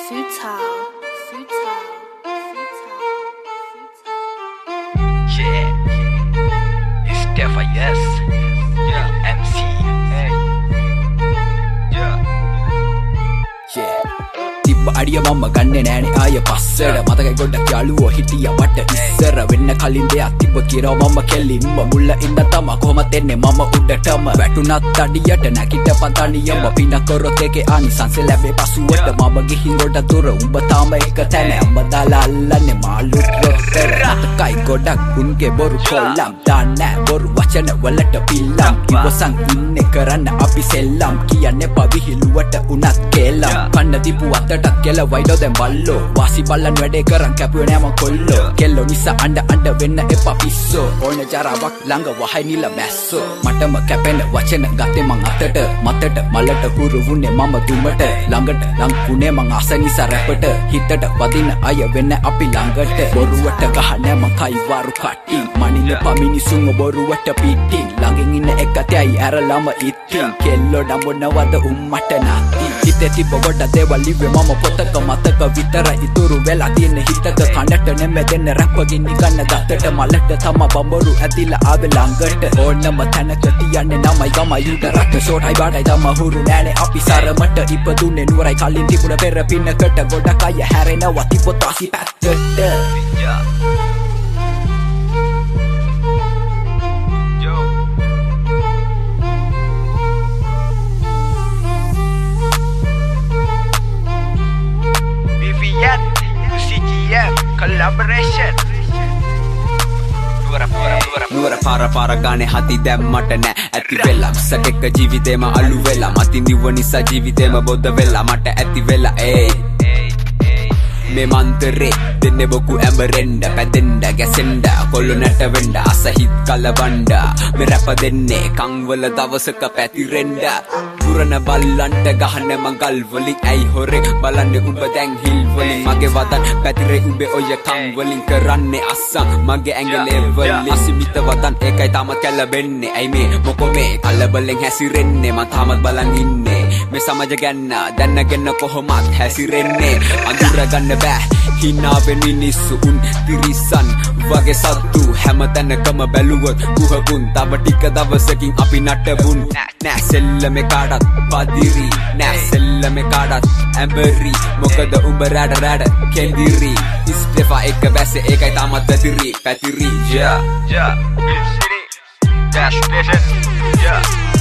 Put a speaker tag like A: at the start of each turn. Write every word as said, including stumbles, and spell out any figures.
A: Futile, futile, futile, futile.
B: Yeah, it's Steph, yes. Yeah, M C. Hey. Yeah.
C: Yeah. Tibba adiya mamma ganne nෑනේ ආය පස්සට මතකයි ගොඩක් යාළුවෝ හිටියා වට ඉස්සර වෙන්න කලින් දෙයක් තිබ්බ කියලා මම කෙලින්ම මුල්ල ඉඳ තම කොහමද එන්නේ මම උඩටම වැටුණත් අඩියට නැගිටපන් තනියම පින කරොත් ඒකේ ආනිසංස ලැබේ පසුවට මම ගිහින් ගොඩ දුර උඹ තාම එක තැන අම්ම දාලා අල්ලන්නේ මාළුත් රොත්තර මතකයි ගොඩක් උන්ගේ බොරු කොල්ලම් දාන්නේ බොරු වචන වලට පිල්ලම් ඉවසන් ඉන්නේ කරන්න අපි සෙල්ලම් කියන්නේ පවිහිලුවට උනත් කෙලම් කන්න දීපු අතටත් කෙල වයිඩෝ දැන් බල්ලෝ වාසි බල්ලන් වැඩේ කරන් කැපුවේ නෑ මං කොල්ලෝ කෙල්ලෝ නිසා අඬ අඬ වෙන්න එපා පිස්සෝ ඕන ජරාවක් ළඟ වහයි නිල මැස්සෝ මටම කැපෙන වචන ගත්තේ මං අතට මතට මලට හුරු වුණේ මම දුමට ළඟට ලං වුණේ මං ආස නිසා රැපට හිතට වදින අය වෙන්න අපි ළඟට බොරුවට ගහන්නේ මං කයිවාරු කට්ටි මනින්න පමිනිසුන් බොරුවට පිටින් ළඟින් ඉන්න එක තැයි ඇරලම ඉතින් කෙල්ලෝ නඹනවද උම්මට නැති හිතේ තිබ්බ කොට දේවල් ලිව්වේ මම පොතක මතක විතර ඉතුරු වෙලා තියෙන හිතක කනට නෙමෙදෙන්න රැප්පකින් නිකන්න ගත්තට මලට තම බඹරු ඇතිලා ආවේ ළඟට ඕනම තැනක තියන්නේ නමයි ගමයි උඩ රට ෂෝටයි බඩයි තම හුරු නෑනේ අපි සරමට ඉපදුනේ නුවරයි කලින් තිබුණ පෙර පින්නකට ගොඩක් අය හැරෙනවා තිබොත් වාසි පැත්තට
B: collaboration.
C: නුවර පාර පාර ගානේ හති දැම්මට නෑ ඇති වෙලා සකෙක ජීවිතේම අලු වෙලා මතින් දිව නිසා ජීවිතේම බොද්ද වෙලා මට ඇති වෙලා ඒ මේ මන්තරේ දෙන්නේ බොකු ඇඹරෙන්න පැදෙන්න ගැසෙන්න කොල්ල නැට වෙන්න අසහිත් කලබණ්ඩ මේ රැප දෙන්නේ කන් වල දවසක පැතිරෙන්න පුරන බල්ලන්ට ගහන මංගල් වලින් ඇයි හොරේ බලන්නේ උඹ දැන් හිල් වලින් මගේ වදන් පැතිරේ උඹේ ඔය කන් වලින් කරන්නේ අස්සන් මගේ ඇඟලේ වලින් අසිමිත වදන් ඒකයි තාම කැලබෙන්නේ ඇයි මේ මොකෝ මේ කලබලෙන් හැසිරෙන්නේ මම තාමත් බලන් ඉන්නේ මේ සමාජ ගැන දැනගෙන කොහොමත් හැසිරෙන්නේ අඳුර ගන්න බෑ හිනාවෙන් මිනිස්සු උන් තිරිසන් වගේ සත්තු හැමතැනකම බැලුවොත් කුහකුන් තව ටික දවසකින් අපි නටබුන් නෑ සෙල්ලමේ කාටත් පදිරි නෑ සෙල්ලමේ කාටත් ඇඹරි මොකද උඹ රැඩ රැඩ කෙන්දිරි ඉස්තෙෆා එක බැසේ ඒකයි තාමත් පැතිරි පැතිරි
B: yeah yeah city dash station yeah